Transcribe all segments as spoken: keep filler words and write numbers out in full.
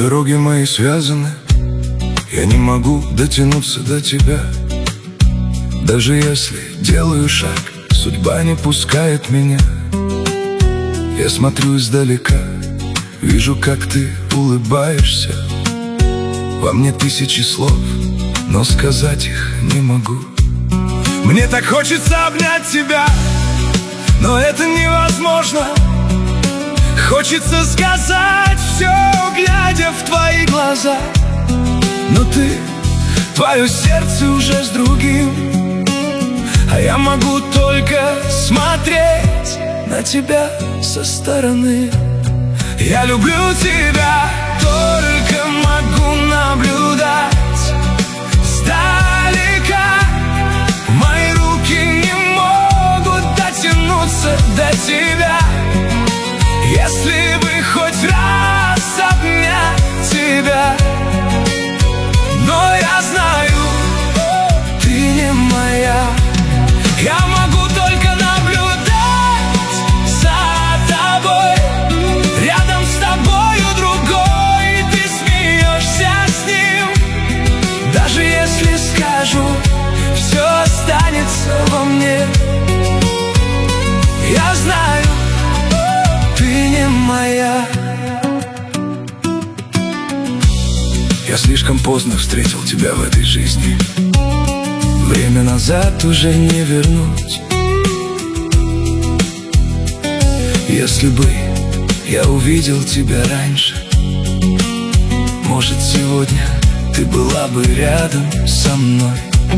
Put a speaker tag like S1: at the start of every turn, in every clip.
S1: Дороги мои связаны, я не могу дотянуться до тебя. Даже если делаю шаг, судьба не пускает меня. Я смотрю издалека, вижу, как ты улыбаешься. Во мне тысячи слов, но сказать их не могу. Мне так хочется обнять тебя, но это невозможно. Хочется сказать все, глядя в твои глаза. Но ты, твое сердце уже с другим, а я могу только смотреть на тебя со стороны. Я люблю тебя, только могу наблюдать сдалека. Мои руки не могут дотянуться до тебя. Если бы хоть раз обнять тебя, но я знаю, ты не моя. Я могу только наблюдать за тобой, рядом с тобою другой, ты смеешься с ним. Даже если скажу, все останется во мне. Я знаю, ты не моя. Я слишком поздно встретил тебя в этой жизни. Время назад уже не вернуть. Если бы я увидел тебя раньше, может, сегодня ты была бы рядом со мной.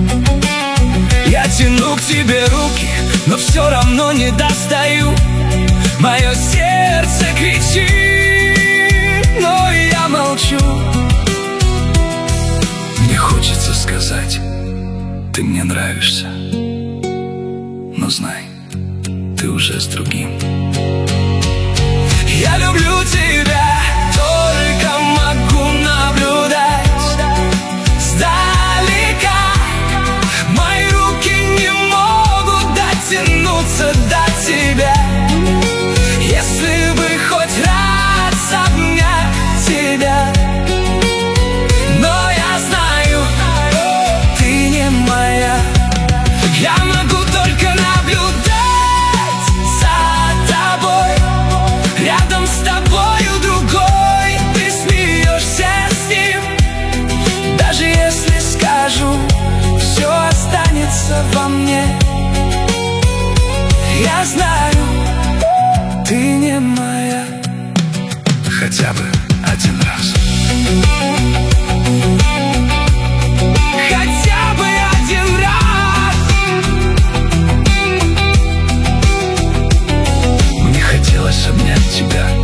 S1: Я тяну к тебе руки, но все равно не достаю. Мое сердце кричит, но я молчу. Мне хочется сказать, ты мне нравишься, но знай, ты уже с другим. Я люблю тебя, только могу наблюдать сдалека. Мои руки не могут дотянуться до тебя. Если бы хоть раз обнять тебя, но я знаю, ты не моя. Я могу только наблюдать за тобой, рядом с тобою другой, ты смеешься с ним. Даже если скажу, все останется во мне. Я знаю, ты не моя. Хотя бы один раз. Хотя бы один раз. Мне хотелось обнять тебя,